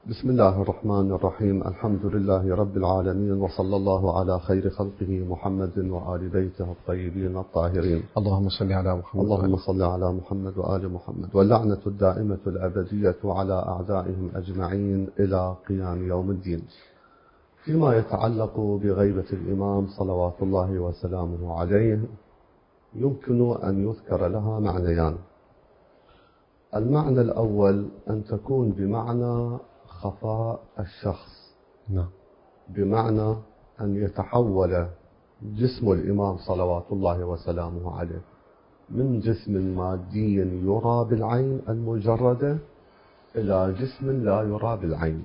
بسم الله الرحمن الرحيم. الحمد لله رب العالمين، وصلى الله على خير خلقه محمد وآل بيته الطيبين الطاهرين. اللهم صل على محمد. اللهم صل على محمد وآل محمد. واللعنة الدائمة الأبدية على أعدائهم أجمعين إلى قيام يوم الدين. فيما يتعلق بغيبة الإمام صلوات الله وسلامه عليه، يمكن أن يذكر لها معنيان. المعنى الأول أن تكون بمعنى خفاء الشخص، بمعنى أن يتحول جسم الإمام صلوات الله وسلامه عليه من جسم مادي يرى بالعين المجردة إلى جسم لا يرى بالعين،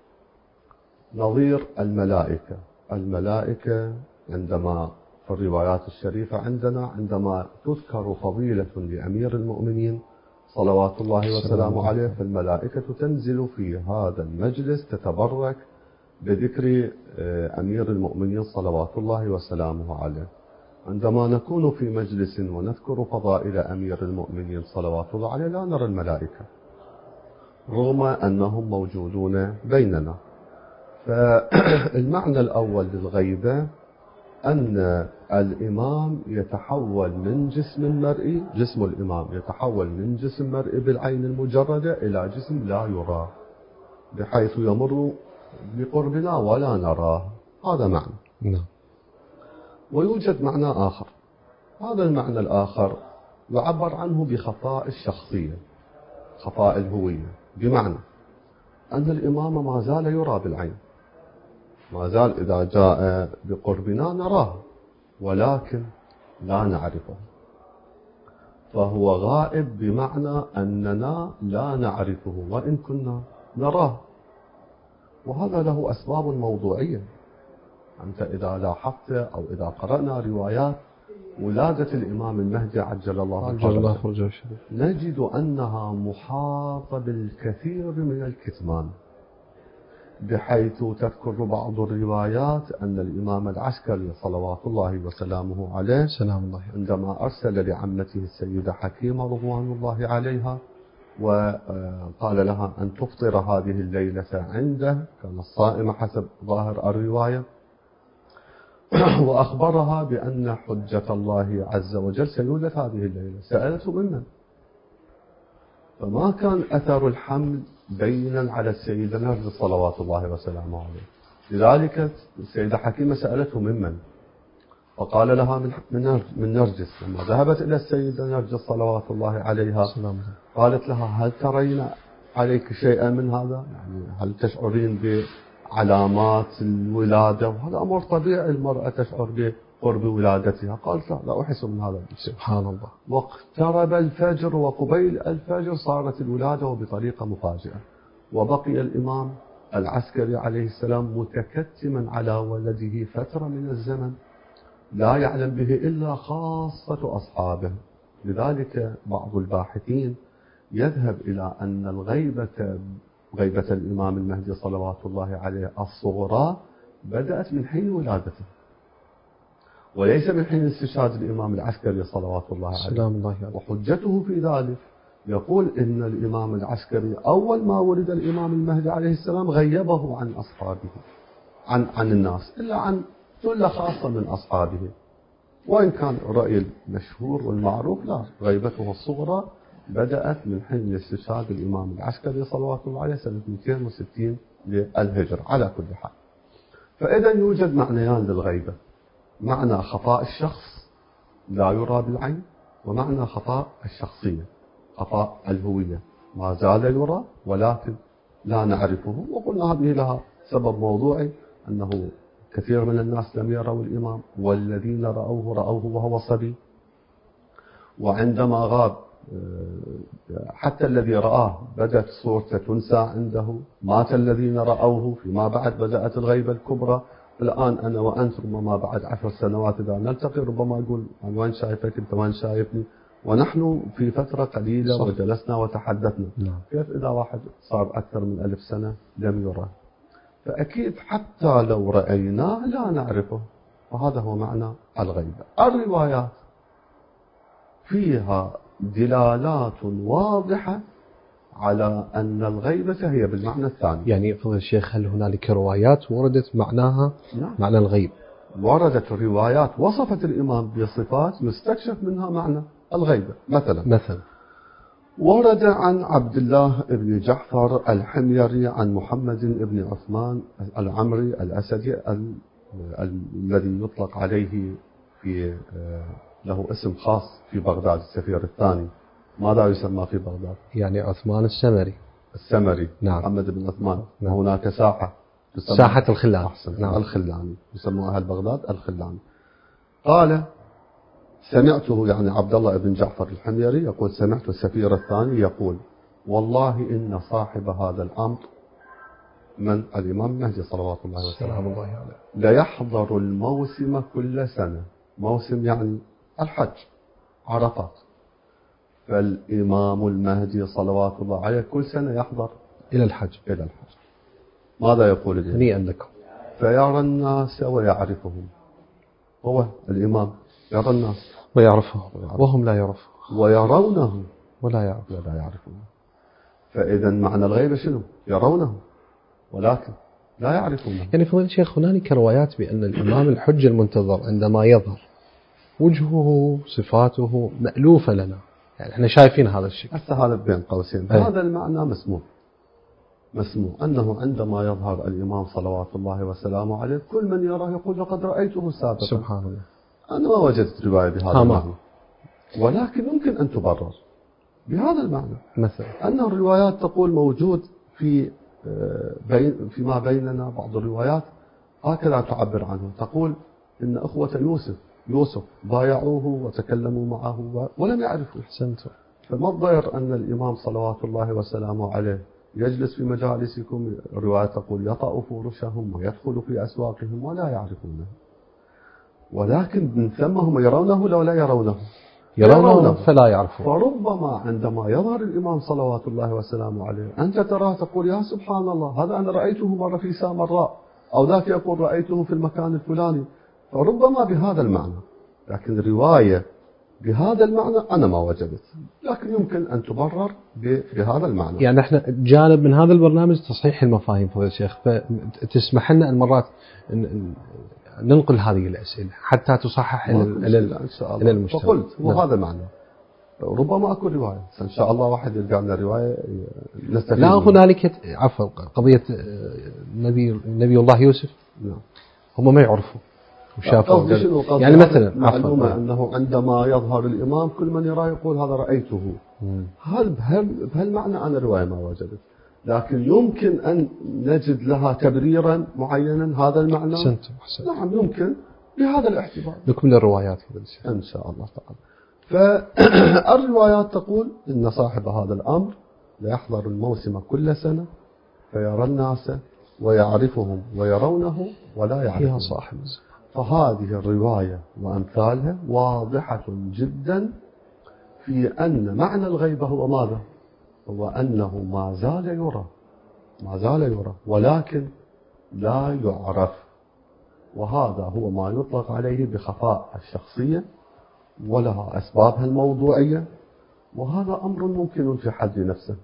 نظير الملائكة. الملائكة عندما في الروايات الشريفة عندما تذكر فضيلة لأمير المؤمنين صلوات الله وسلامه عليه، فالملائكة تنزل في هذا المجلس تتبرك بذكر أمير المؤمنين صلوات الله وسلامه عليه. عندما نكون في مجلس ونذكر فضائل أمير المؤمنين صلوات الله عليه لا نرى الملائكة رغم أنهم موجودون بيننا. فالمعنى الأول للغيبة أن الإمام يتحول من جسم مرئي، جسم الإمام يتحول من جسم مرئي بالعين المجردة إلى جسم لا يرى، بحيث يمر بقربنا ولا نراه. هذا معنى. ويوجد معنى آخر. هذا المعنى الآخر يعبر عنه بخفاء الشخصية، خفاء الهوية، بمعنى أن الإمام ما زال يرى بالعين، ما زال إذا جاء بقربنا نراه ولكن لا نعرفه، فهو غائب بمعنى أننا لا نعرفه وإن كنا نراه. وهذا له أسباب موضوعية. أنت إذا لاحظت أو إذا قرأنا روايات ولادة الإمام المهدي عجل الله فرجه نجد أنها محاطة بالكثير من الكتمان، بحيث تذكر بعض الروايات أن الإمام العسكري صلوات الله وسلامه عليه عندما أرسل لعمته السيدة حكيمة رضوان الله عليها وقال لها أن تفطر هذه الليلة عنده، كانت صائمة حسب ظاهر الرواية، وأخبرها بأن حجة الله عز وجل سيولد هذه الليلة. سألته ممن؟ فما كان أثر الحمل بينا على السيدة نرجس صلوات الله وسلامه عليه، لذلك السيدة حكيمة سألته ممن؟ فقال لها من نرجس. لما ذهبت إلى السيدة نرجس صلوات الله عليها قالت لها هل ترين عليك شيئا من هذا؟ يعني هل تشعرين بعلامات الولادة؟ وهذا أمر طبيعي، المرأة تشعر بقرب ولادتها. قالت لا أحس من هذا الشيء. سبحان الله. واقترب الفجر وقبيل الفجر صارت الولادة وبطريقة مفاجئة، وبقي الإمام العسكري عليه السلام متكتما على ولده فترة من الزمن لا يعلم به إلا خاصة أصحابه. لذلك بعض الباحثين يذهب إلى أن غيبة الإمام المهدي صلوات الله عليه الصغرى بدأت من حين ولادته وليس من حين استشهاد الإمام العسكري صلوات الله عليه. وحجته في ذلك يقول إن الإمام العسكري أول ما ولد الإمام المهدي عليه السلام غيبه عن أصحابه، عن الناس، إلا عن ثلة خاصة من أصحابه. وإن كان الرأي المشهور والمعروف لا، غيبته الصغرى بدأت من حين استشهاد الإمام العسكري صلوات الله عليه سنة 260 للهجرة على كل حال. فإذا يوجد معنيان للغيبة: معنى خفاء الشخص لا يرى بالعين، ومعنى خفاء الشخصية، خفاء الهوية، ما زال يرى ولكن لا نعرفه. وقلنا هذه لها سبب موضوعي، أنه كثير من الناس لم يروا الإمام، والذين رأوه وهو صبي، وعندما غاب حتى الذي رآه بدأت صورته تنسى عنده، مات الذين رأوه، فيما بعد بدأت الغيبة الكبرى. الآن أنا وأنت ربما بعد 10 سنوات إذا نلتقي ربما أقول أنا وين شايفك أنت وين شايفني، ونحن في فترة قليلة وجلسنا وتحدثنا. كيف إذا واحد صار أكثر من 1000 سنة لم يره؟ فأكيد حتى لو رأيناه لا نعرفه. وهذا هو معنى الغيبة. الروايات فيها دلالات واضحة على أن الغيبة هي بالمعنى الثاني. يعني فضل الشيخ، هل هنالك روايات وردت معناها نعم. معنى الغيب؟ وردت روايات وصفت الإمام بصفات يستكشف منها معنى الغيبة. مثلا ورد عن عبد الله بن جعفر الحميري عن محمد بن عثمان العمري الأسدي الذي يطلق عليه في له اسم خاص في بغداد، السفير الثاني. ماذا يسمى في بغداد؟ يعني عثمان السمري. نعم. محمد بن عثمان. نعم. وهناك ساحة ساحة الخلان. نعم. الخلاني، يسموها أهل بغداد الخلاني. قال سمعته، يعني عبد الله بن جعفر الحميري يقول سمعت السفير الثاني يقول والله إن صاحب هذا الأمر من الإمام المهدي صلوات الله وسلامه عليه ليحضر الموسم كل سنة. موسم يعني الحج، عرفات. فالإمام المهدي صلوات الله عليه كل سنة يحضر إلى الحج. ماذا يقول الإمام؟ هنيئا لكم. فيرى الناس ويعرفهم. هو الإمام يرى الناس ويعرفهم وهم لا يعرفون، ويرونه ولا يعرفونه. فإذا معنى الغيبة شنو؟ يرونه ولكن لا يعرفونه. يعني فضيلة الشيخ، هنالك روايات بأن الإمام الحج المنتظر عندما يظهر وجهه صفاته مألوفة لنا، يعني احنا شايفين هذا الشيء. هذا بين قوسين هذا المعنى مسموع أنه عندما يظهر الإمام صلوات الله وسلامه عليه كل من يراه يقول لقد رأيته سابقا. سبحان الله. أنا ما وجدت رواية بهذا المعنى، ولكن يمكن أن تبرر بهذا المعنى. مثلا أن الروايات تقول موجود فيما بيننا بعض الروايات هكذا تعبر عنه، تقول إن أخوة يوسف بايعوه وتكلموا معه ولم يعرفوا. أحسنتم. فما الضير أن الإمام صلوات الله وسلامه عليه يجلس في مجالسكم، الرواية تقول يطأ فرشهم ويدخل في أسواقهم ولا يعرفونه، ولكن من ثم هم يرونه لو لا يرونه فلا يعرفون. فربما عندما يظهر الإمام صلوات الله وسلامه عليه أنت تراه تقول يا سبحان الله هذا أنا رأيته مرة في سامراء، أو ذاك يقول رأيته في المكان الفلاني، فربما بهذا المعنى. لكن رواية بهذا المعنى أنا ما وجدت، لكن يمكن أن تبرر بهذا المعنى. يعني احنا جانب من هذا البرنامج تصحيح المفاهيم فضيلة الشيخ، فتسمح لنا المرات ننقل هذه الأسئلة حتى تصحح إلى المجتمع. فقلت وهذا معنى ربما أكون رواية إن شاء الله واحد يلقى لنا رواية نستفيد. لا هنالك عفوا قضية نبي الله يوسف. نعم. هم ما يعرفوا وشافوا يعني مثلا معلومة أنه عندما يظهر الإمام كل من يراه يقول هذا رأيته. هل بهالمعنى أنا رواية ما وجدت، لكن يمكن أن نجد لها تبريرا معينا هذا المعنى. أحسنت. نعم يمكن بهذا الاعتبار نكمل الروايات إن شاء الله تعالى. فالروايات تقول إن صاحب هذا الأمر ليحضر الموسم كل سنة فيرى الناس ويعرفهم ويرونه ولا يعرفهم صاحب. فهذه الرواية وأمثالها واضحة جدا في أن معنى الغيبة هو ماذا؟ هو أنه ما زال يرى ولكن لا يعرف، وهذا هو ما يطلق عليه بخفاء الشخصية ولها أسبابها الموضوعية، وهذا أمر ممكن في حد نفسه.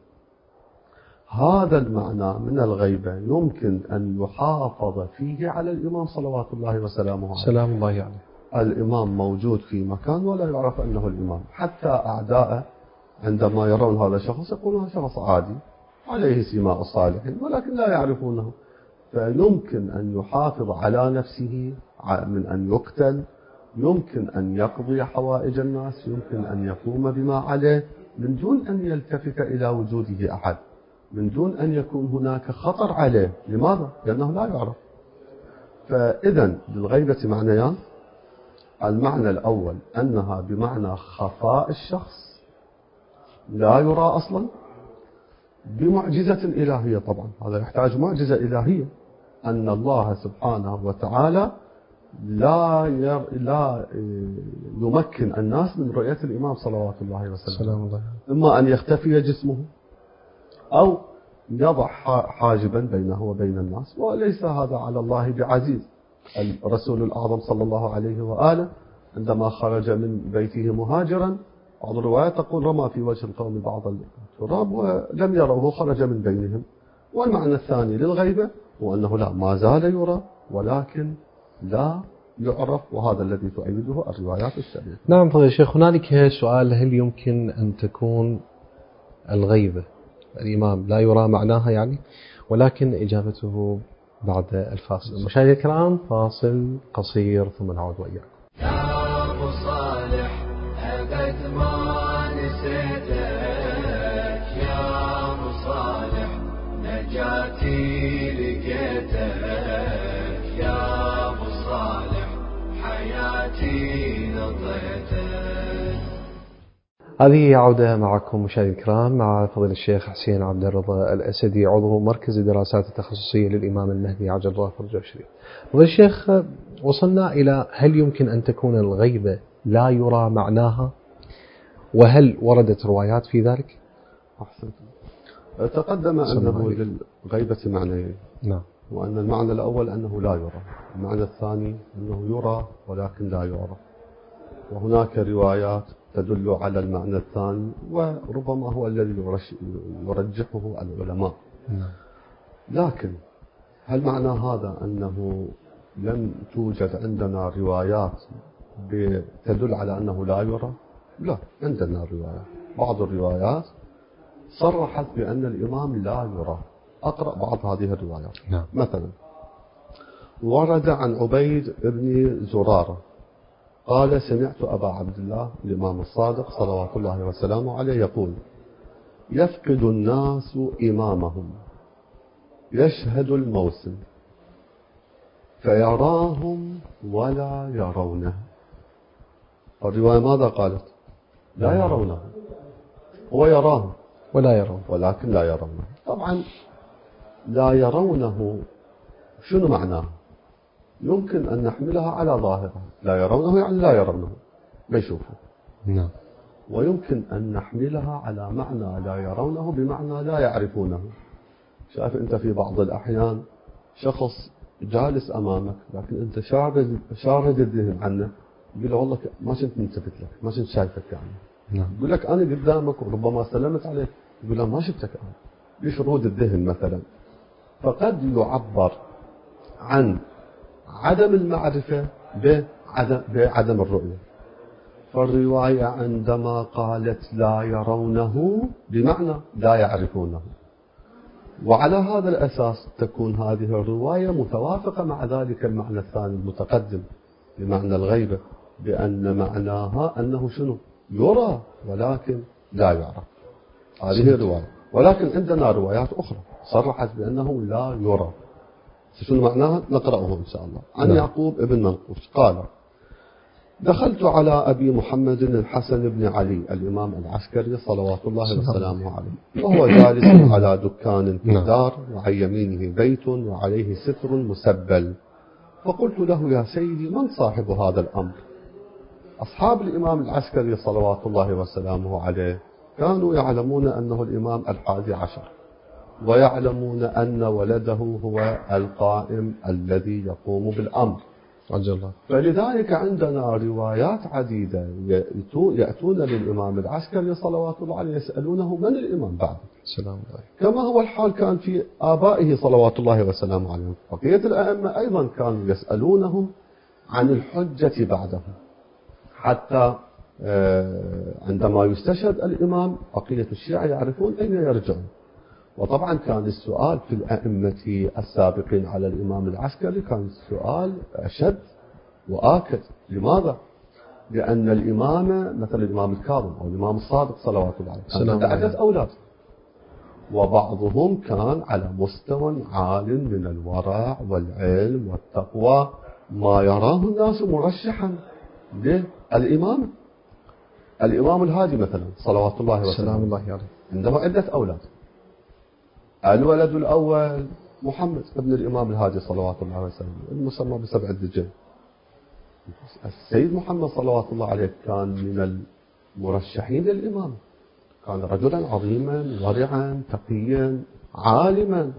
هذا المعنى من الغيبة يمكن أن يحافظ فيه على الإمام صلوات الله وسلامه عليه. سلام الله عليه. الإمام موجود في مكان ولا يعرف أنه الإمام، حتى أعداءه عندما يرون هذا الشخص يقولون هذا شخص عادي عليه سماء الصالحين ولكن لا يعرفونه. فيمكن أن يحافظ على نفسه من أن يقتل، يمكن أن يقضي حوائج الناس، يمكن أن يقوم بما عليه من دون أن يلتفت إلى وجوده أحد، من دون أن يكون هناك خطر عليه. لماذا؟ لأنه لا يعرف. فإذا للغيبة معنيان، المعنى الأول أنها بمعنى خفاء الشخص لا يرى أصلا بمعجزة إلهية. طبعا هذا يحتاج معجزة إلهية، أن الله سبحانه وتعالى لا يمكن الناس من رؤية الإمام صلوات الله وسلامه، إما أن يختفي جسمه أو يضع حاجبا بينه وبين الناس، وليس هذا على الله بعزيز. الرسول الأعظم صلى الله عليه وآله عندما خرج من بيته مهاجرا بعض الروايات تقول رمى في وجه القوم بعض التراب ولم يروه خرج من بينهم. والمعنى الثاني للغيبة هو أنه لا ما زال يرى ولكن لا يعرف، وهذا الذي تؤيده الروايات السابقة. نعم فضيلة الشيخ، هنالك سؤال: هل يمكن أن تكون الغيبة الإمام لا يرى معناها يعني؟ ولكن إجابته بعد الفاصل. مشاهدينا الكرام، فاصل قصير ثم نعود وإياكم. يا أبو صالح أبد ما نسيتك، يا أبو صالح نجاتي لقيتك، يا أبو صالح حياتي نطيتك. هذه عودة معكم مشاهدينا الكرام مع فضيلة الشيخ حسين عبد الرضا الأسدي، عضو مركز الدراسات التخصصية للإمام المهدي عجل الله فرجه الشريف. فضيلة الشيخ، وصلنا إلى هل يمكن أن تكون الغيبة لا يرى معناها، وهل وردت روايات في ذلك؟ أحسنت. تقدم أنه للغيبة معنيين. نعم. وأن المعنى الأول أنه لا يرى، المعنى الثاني أنه يرى ولكن لا يعرف. وهناك روايات تدل على المعنى الثاني، وربما هو الذي يرجحه العلماء. لكن هل معنى هذا أنه لم توجد عندنا روايات تدل على أنه لا يرى؟ لا، عندنا روايات. بعض الروايات صرحت بأن الإمام لا يرى. أقرأ بعض هذه الروايات. نعم. مثلا ورد عن عبيد بن زرارة قال: سمعت أبا عبد الله الإمام الصادق صلوات الله وسلامه عليه يقول: يفقد الناس إمامهم يشهد الموسم فيراهم ولا يرونه. الرواية ماذا قالت؟ لا يرونه. هو يراهم ولا يرون، ولكن لا يرونه. طبعا لا يرونه شنو معناه؟ يمكن أن نحملها على ظاهرها، لا يرونه يعني لا يرونه، ما يشوفوا. نعم. ويمكن أن نحملها على معنى لا يرونه بمعنى لا يعرفونه. شايف أنت في بعض الأحيان شخص جالس أمامك لكن أنت شارد الذهن عنه، يقول له والله ما كنت منتبه لك، ما كنت شايفك يعني. نعم. يقول لك أنا قدامك وربما سلمت عليك، يقول له ما شفتك أنا، بشرود الذهن مثلا. فقد يعبر عن عدم المعرفة بعدم الرؤية. فالرواية عندما قالت لا يرونه بمعنى لا يعرفونه، وعلى هذا الأساس تكون هذه الرواية متوافقة مع ذلك المعنى الثاني المتقدم بمعنى الغيبة، بأن معناها أنه شنو؟ يرى ولكن لا يعرف. هذه الرواية. ولكن عندنا روايات أخرى صرحت بأنه لا يرى. شنو معناها؟ نقرأه إن شاء الله. عن يعقوب ابن منقوش قال: دخلت على أبي محمد الحسن بن علي الإمام العسكري صلوات الله وسلامه عليه، وهو جالس على دكان في الدار، وعن يمينه بيت وعليه ستر مسبل. فقلت له: يا سيدي، من صاحب هذا الأمر؟ أصحاب الإمام العسكري صلوات الله وسلامه عليه كانوا يعلمون أنه الإمام 11، ويعلمون أن ولده هو القائم الذي يقوم بالأمر. فلذلك عندنا روايات عديدة يأتون للإمام العسكري صلوات الله عليه يسألونه: من الإمام بعد؟ سلام الله. كما هو الحال كان في آبائه صلوات الله وسلامه عليهم. بقية الأئمة أيضا كانوا يسألونهم عن الحجة بعدهم، حتى عندما يستشهد الإمام بقية الشيعة يعرفون أين يرجعون. وطبعا كان السؤال في الأئمة السابقين على الإمام العسكري كان السؤال أشد وآكد. لماذا؟ لأن الإمام مثل الإمام الكاظم أو الإمام الصادق صلوات الله عليه كان عنده عدة أولاد، وبعضهم كان على مستوى عال من الورع والعلم والتقوى ما يراه الناس مرشحا للإمام. الإمام الهادي مثلا صلوات الله وسلامه عليه عنده عدة أولاد. الولد الأول محمد ابن الإمام الهادي صلوات الله وسلامه المسمى بسبع الدجال. السيد محمد صلوات الله عليه كان من المرشحين للإمام، كان رجلا عظيما ورعا تقيا عالما.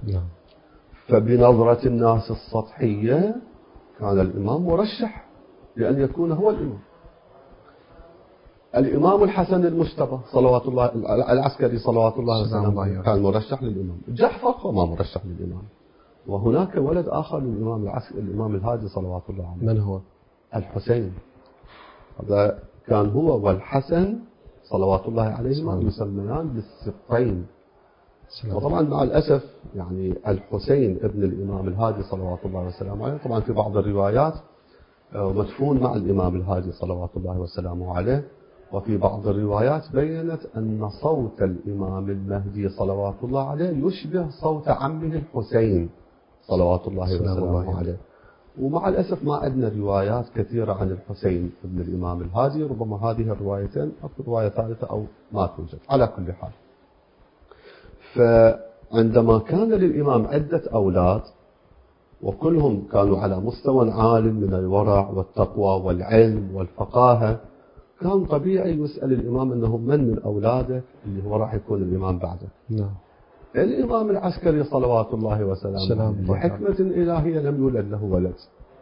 فبنظرة الناس السطحية كان الإمام مرشح لأن يكون هو الإمام. الإمام الحسن المجتبى صلوات الله العسكري صلوات الله وسلامه عليه كان مرشح للإمام. جعفر هو ما مرشح للإمام. وهناك ولد آخر للإمام العسكري الإمام الهادي صلوات الله عليه. من هو؟ الحسين. هذا كان هو والحسن صلوات الله عليهما يسميان بالسبطين. وطبعا مع الأسف يعني الحسين ابن الإمام الهادي صلوات الله وسلامه عليه طبعا في بعض الروايات مدفون مع الإمام الهادي صلوات الله وسلامه عليه. وفي بعض الروايات بيّنت أن صوت الإمام المهدي صلوات الله عليه يشبه صوت عمه الحسين صلوات الله وسلامه عليه. ومع الأسف ما عندنا روايات كثيرة عن الحسين ابن الإمام الهادي. ربما هذه الروايتين أو رواية ثالثة أو ما توجد. على كل حال، فعندما كان للإمام عدة أولاد وكلهم كانوا على مستوى عال من الورع والتقوى والعلم والفقاهة، كان طبيعي يسأل الإمام أنه من أولاده اللي هو راح يكون الإمام بعده. نعم. الإمام العسكري صلوات الله وسلامه عليه بحكمة إلهية لم يولد له ولد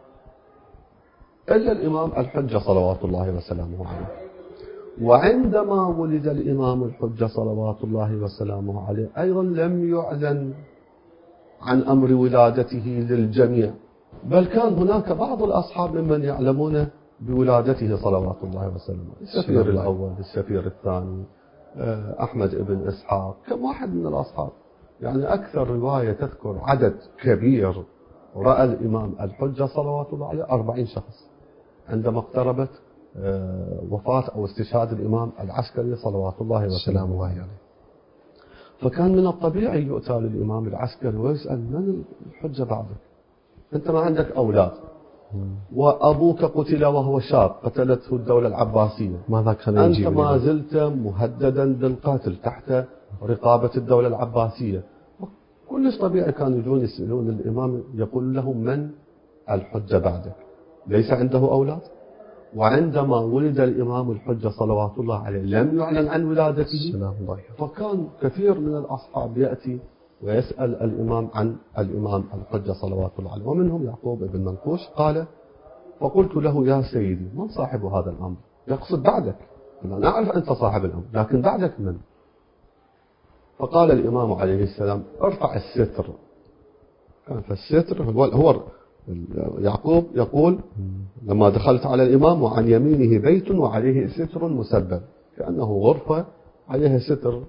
إلا الإمام الحجة صلوات الله وسلامه عليه. وعندما ولد الإمام الحجة صلوات الله وسلامه عليه أيضا لم يعلن عن أمر ولادته للجميع، بل كان هناك بعض الأصحاب ممن يعلمون بولادته صلوات الله وسلامه. السفير الأول، السفير الثاني، أحمد ابن إسحاق، كم واحد من الأصحاب. يعني أكثر رواية تذكر عدد كبير رأى الإمام الحجة صلوات الله عليه 40 شخص عندما اقتربت وفاة أو استشهاد الإمام العسكري صلوات الله وسلامه عليه. فكان من الطبيعي يؤتى للإمام العسكري ويسأل من الحجة بعدك؟ أنت ما عندك أولاد، وأبوك قتل وهو شاب قتلته الدولة العباسية، ماذا كان أنت يجيب ما زلت مهددا بالقتل تحت رقابة الدولة العباسية. كلش طبيعي كانوا يجون يسألون الإمام يقول لهم من الحجة بعدك؟ ليس عنده أولاد. وعندما ولد الإمام الحجة صلوات الله عليه لم يعلن عن ولادته، فكان كثير من الأصحاب يأتي ويسأل الإمام عن الإمام الحجة صلوات الله عليه. ومنهم يعقوب بن منقوش قال: فقلت له يا سيدي من صاحب هذا الأمر؟ يقصد بعدك، أنا أعرف أنت صاحب الأمر لكن بعدك من؟ فقال الإمام عليه السلام: ارفع الستر. فالستر هو يعقوب يقول: لما دخلت على الإمام وعن يمينه بيت وعليه ستر مسبب، كأنه غرفة عليها ستر.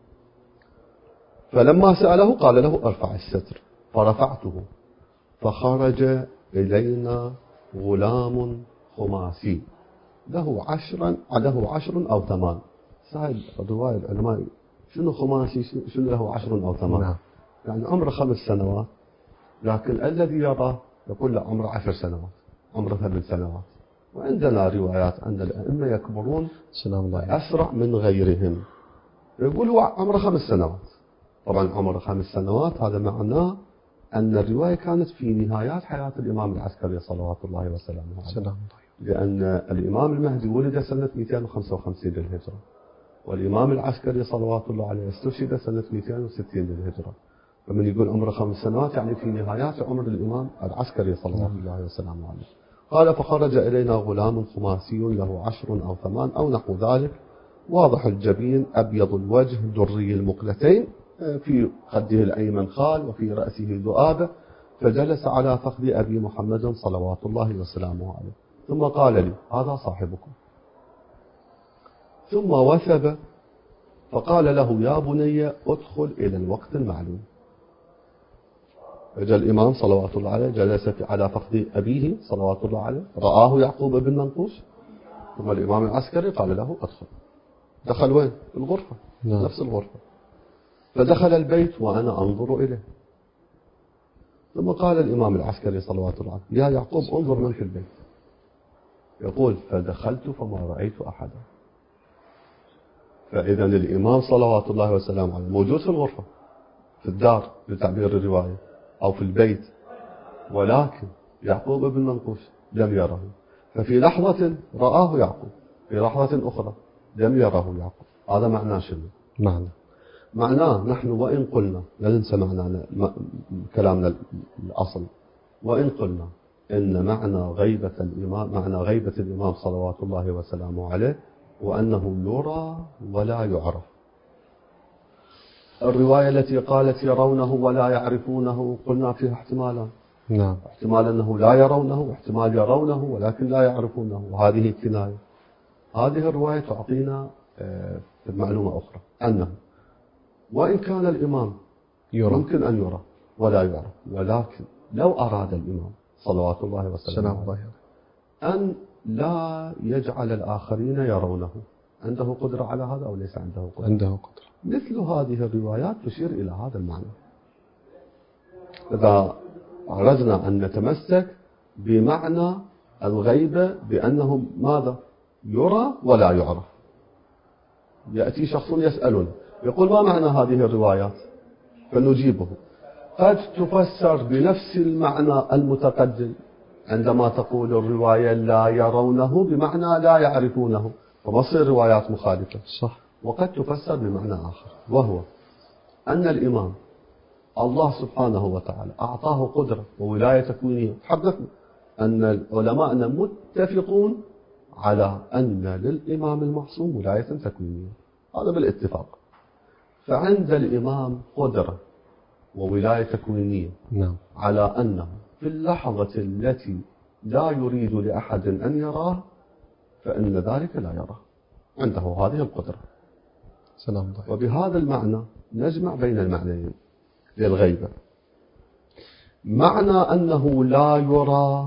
فلما سأله قال له: ارفع الستر. فرفعته فخرج إلينا غلام خماسي له 10 أو 8. سأل رواية العلماء شنو خماسي، شنو له 10 أو 8؟ يعني عمره 5 سنوات، لكن الذي يراه يقول له عمره 10 سنوات، عمره 8 سنوات. وعندنا روايات أن الأئمة يكبرون أسرع من غيرهم. يقول هو عمره 5 سنوات. طبعا عمره 5 سنوات هذا معناه أن الرواية كانت في نهايات حياة الإمام العسكري صلوات الله وسلامه عليه، لأن الإمام المهدي ولد سنة 255 للهجرة، والإمام العسكري صلوات الله عليه استشهد سنة 260 للهجرة. فمن يقول عمره 5 سنوات يعني في نهايات عمر الإمام العسكري صلوات الله وسلامه عليه. قال: فخرج إلينا غلام خماسي له 10 أو 8 أو نحو ذلك، واضح الجبين، أبيض الوجه، دري المقلتين، في خده الأيمن خال وفي رأسه ذؤابة، فجلس على فخذ أبي محمد صلوات الله وسلامه عليه. ثم قال لي: هذا صاحبكم. ثم وثب فقال له: يا بني ادخل إلى الوقت المعلوم. فجاء الإمام صلوات الله عليه جلس على فخذ أبيه صلوات الله عليه، رآه يعقوب بن منقوش. ثم الإمام العسكري قال له: ادخل. دخل وين؟ الغرفة، نفس الغرفة. فدخل البيت وأنا أنظر إليه. ثم قال الإمام العسكري صلوات الله عليه: يا يعقوب انظر من في البيت. يقول: فدخلت فما رأيت أحدا. فإذا الإمام صلوات الله وسلامه عليه موجود في الغرفة، في الدار بتعبير الرواية، أو في البيت، ولكن يعقوب بن منقوش لم يره. ففي لحظة رآه يعقوب، في لحظة أخرى لم يره يعقوب. هذا معناه شنو؟ معناه نحن وإن قلنا، لا ننسى كلامنا الأصل، وإن قلنا إن معنى غيبة الإمام صلوات الله وسلامه عليه وأنه يرى ولا يعرف. الرواية التي قالت يرونه ولا يعرفونه قلنا فيها احتمالان. نعم. احتمال أنه لا يرونه، واحتمال يرونه ولكن لا يعرفونه، وهذه كناية. هذه الرواية تعطينا معلومة أخرى، أنه وإن كان الإمام يمكن أن يرى ولا يعرف، ولكن لو أراد الإمام صلوات الله وسلامه عليه أن لا يجعل الآخرين يرونه، عنده قدرة على هذا أو ليس عنده قدرة؟ عنده قدرة. مثل هذه الروايات تشير إلى هذا المعنى. إذا أردنا أن نتمسك بمعنى الغيبة بأنه ماذا؟ يرى ولا يعرف. يأتي شخص يسألنا يقول ما معنى هذه الروايات؟ فنجيبه قد تفسر بنفس المعنى المتقدم عندما تقول الرواية لا يرونه بمعنى لا يعرفونه، فمصير روايات مخالفة. صح. وقد تفسر بمعنى آخر، وهو أن الإمام الله سبحانه وتعالى أعطاه قدرة وولاية تكوينية. تحدثنا أن العلماء متفقون على أن للإمام المعصوم ولاية تكوينية، هذا بالاتفاق. فعند الإمام قدرة وولاية تكوينية نعم. على أنه في اللحظة التي لا يريد لأحد أن يراه فإن ذلك لا يراه، عنده هذه القدرة. سلام الله. وبهذا المعنى نجمع بين المعنيين للغيبة. معنى أنه لا يرى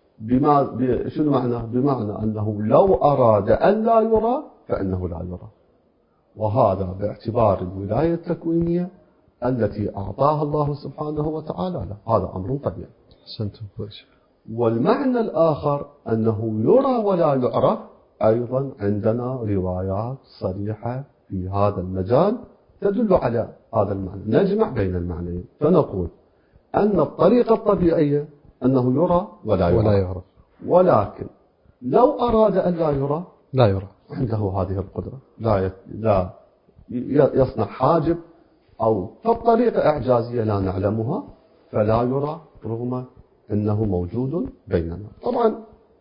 شنو معنى؟ بمعنى أنه لو أراد أن لا يرى فإنه لا يرى، وهذا باعتبار الولاية التكوينية التي أعطاها الله سبحانه وتعالى له، هذا أمر طبيعي. أحسنتم. والمعنى الآخر أنه يرى ولا يعرف، أيضا عندنا روايات صريحة في هذا المجال تدل على هذا المعنى. نجمع بين المعنيين فنقول أن الطريقة الطبيعية أنه يرى ولا يعرف، ولكن لو أراد أن لا يرى لا يرى، عنده هذه القدرة، لا يصنع حاجب أو بطريقة إعجازية لا نعلمها فلا يرى رغم أنه موجود بيننا. طبعا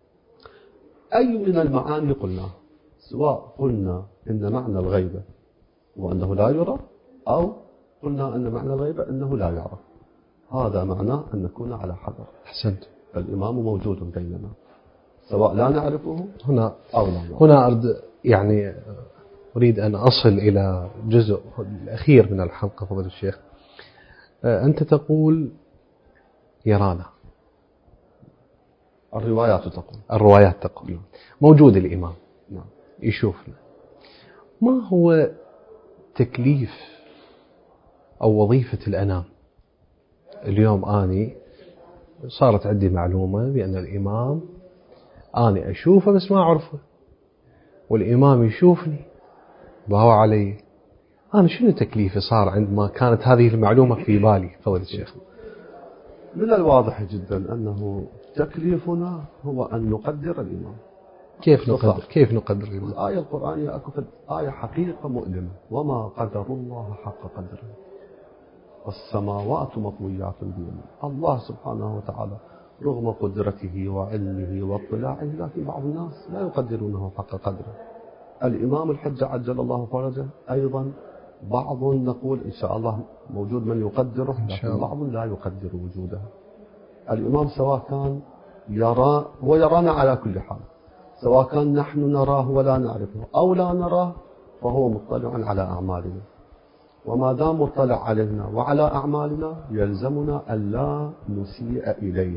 أي من المعاني قلنا، سواء قلنا إن معنى الغيبة وأنه لا يرى، أو قلنا أن معنى الغيبة أنه لا يعرف، هذا معناه أن نكون على حذر. أحسنت. الإمام موجود بيننا سواء لا نعرفه هنا أو لا نعرفه. هنا أريد أن أصل إلى جزء الأخير من الحلقة. فضل الشيخ، أنت تقول يرانا، الروايات تقول موجود الإمام، نعم، يشوفنا. ما هو تكليف أو وظيفة الأنام؟ اليوم أني صارت عندي معلومة بأن الإمام أنا أشوفه بس ما أعرفه، والإمام يشوفني باوع علي. أنا شنو تكليفي صار عندما كانت هذه المعلومة في بالي؟ فضل الشيخ. من الواضح جدا أنه تكليفنا هو أن نقدر الإمام. كيف نقدر الإمام؟ الآية القرآنية أكفت آية حقيقة مؤلمة: وما قدر الله حق قدره والسماوات مطويات بيمينه. الله سبحانه وتعالى رغم قدرته وعلمه واطلاعه، لكن بعض الناس لا يقدرونه حق قدره. الإمام الحجة عجل الله فرجه أيضا بعض نقول إن شاء الله موجود من يقدره، لكن بعض لا يقدر وجوده. الإمام سواء كان يرى ويرانا على كل حال، سواء كان نحن نراه ولا نعرفه أو لا نراه، فهو مطلع على أعمالنا، وما دام مطلع علينا وعلى أعمالنا يلزمنا ألا نسيء إليه.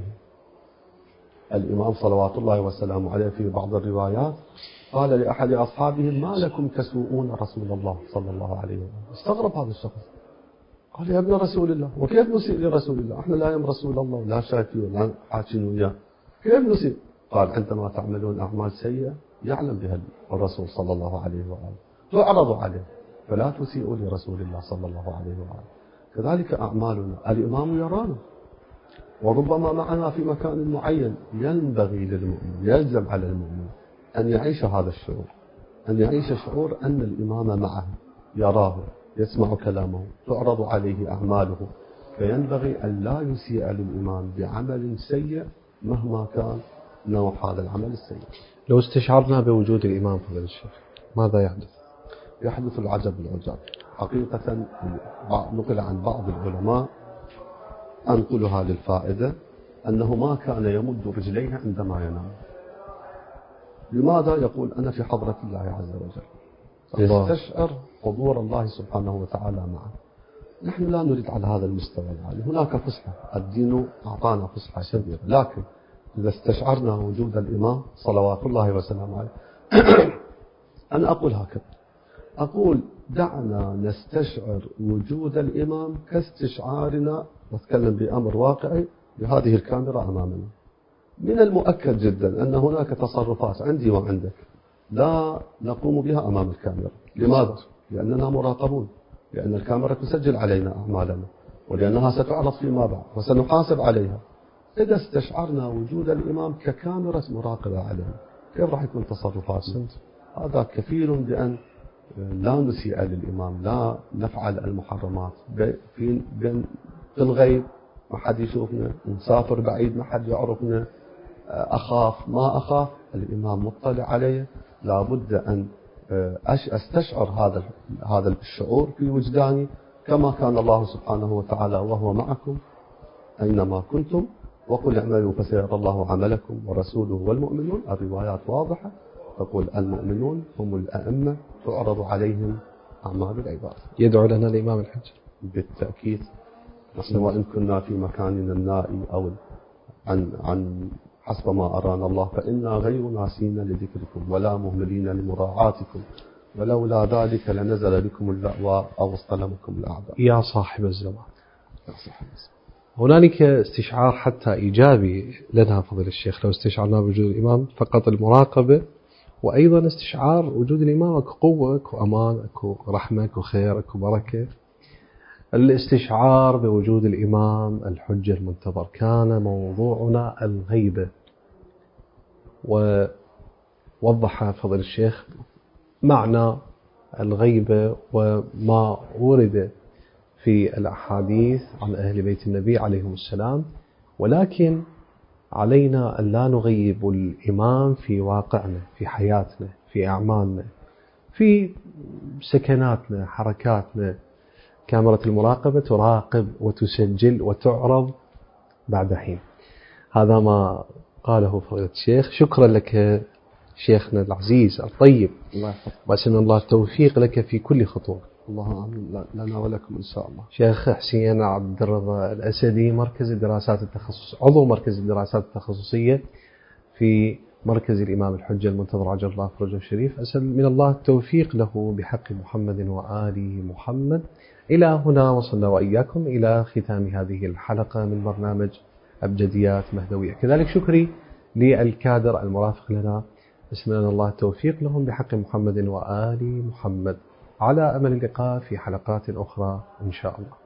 الإمام صلوات الله وسلامه عليه في بعض الروايات قال لأحد أصحابه: ما لكم تسوءون رسول الله صلى الله عليه وسلم. استغرب هذا الشخص، قال: يا ابن رسول الله، وكيف نسيء لرسول الله؟ احنا لا يم رسول الله ولا شايفين ولا حاكين وياه، كيف نسيء؟ قال: عندما تعملون أعمال سيئة يعلم بها الرسول صلى الله عليه وآله تعرض عليه، فلا تسيئوا لرسول الله صلى الله عليه وآله. كذلك أعمالنا، الإمام يرانا وربما معنا في مكان معين، ينبغي للمؤمن، يلزم على المؤمن أن يعيش هذا الشعور، أن يعيش شعور أن الإمام معه، يراه، يسمع كلامه، تعرض عليه أعماله، فينبغي أن لا يسيء للإمام بعمل سيء مهما كان نوع هذا العمل السيء. لو استشعرنا بوجود الإمام فضل الشيخ، ماذا يحدث؟ يحدث العجب العجاب حقيقة. نقل عن بعض العلماء، أنقلها للفائدة، أنه ما كان يمد رجليه عندما ينام. لماذا؟ يقول أنا في حضرة الله عز وجل، يستشعر حضور الله سبحانه وتعالى معه. نحن لا نريد على هذا المستوى العالي، هناك فسحة، الدين أعطانا فسحة كبيرة، لكن إذا استشعرنا وجود الإمام صلوات الله وسلامه عليه أنا أقول هكذا، أقول دعنا نستشعر وجود الإمام كاستشعارنا، وأتكلم بأمر واقعي، بهذه الكاميرا أمامنا. من المؤكد جدا أن هناك تصرفات عندي وعندك لا نقوم بها أمام الكاميرا. لماذا؟ لأننا مراقبون، لأن الكاميرا تسجل علينا أعمالنا، ولأنها ستعرض فيما بعد وسنحاسب عليها. إذا استشعرنا وجود الإمام ككاميرا مراقبة علينا، كيف راح يكون تصرفاتنا؟ هذا كفيل بأن لا نسيء للإمام، لا نفعل المحرمات في الغيب، ما حد يشوفنا، نسافر بعيد ما حد يعرفنا، أخاف ما أخاف، الإمام مطلع علي. لابد أن أستشعر هذا الشعور في وجداني، كما كان الله سبحانه وتعالى وهو معكم أينما كنتم، وقل اعملوا فسيرى الله عملكم ورسوله والمؤمنون. الروايات واضحة تقول المؤمنون هم الأئمة تعرض عليهم أعمال العباد. يدعو لنا الإمام الحج بالتأكيد. نحن وإن كنا في مكاننا النائي أو عن حسب ما أرانا الله، فإنا غير ناسين لذكركم ولا مهملين لمراعاتكم، ولولا ذلك لنزل بكم اللأواء أو اصطلمكم الأعداء. يا صاحب الزمان. يا صاحب الزمان. هنالك استشعار حتى إيجابي لنا فضيلة الشيخ، لو استشعرنا بوجود الإمام فقط المراقبة، وأيضا استشعار وجود الإمام أكو قوة أكو أمان أكو رحمة أكو خير أكو بركة. الاستشعار بوجود الإمام الحجة المنتظر كان موضوعنا الغيبة، ووضح فضل الشيخ معنى الغيبة وما ورد في الأحاديث عن أهل بيت النبي عليهم السلام. ولكن علينا أن لا نغيب الإمام في واقعنا، في حياتنا، في أعمالنا، في سكناتنا، حركاتنا. كاميرا المراقبة تراقب وتسجل وتعرض بعد حين. هذا ما قاله فضيلة الشيخ. شكرا لك شيخنا العزيز الطيب، وأسأل الله التوفيق لك في كل خطوة. الله آمين لنا ولكم إن شاء الله. شيخ حسين عبد الرضا الأسدي، مركز الدراسات التخصص، عضو مركز الدراسات التخصصية في مركز الإمام الحجة المنتظر عجل الله فرجه الشريف، أسأل من الله التوفيق له بحق محمد وآل محمد. إلى هنا وصلنا وإياكم إلى ختام هذه الحلقة من برنامج أبجديات مهدوية. كذلك شكري للكادر المرافق لنا، أسأل من الله التوفيق لهم بحق محمد وآل محمد. على أمل اللقاء في حلقات أخرى إن شاء الله.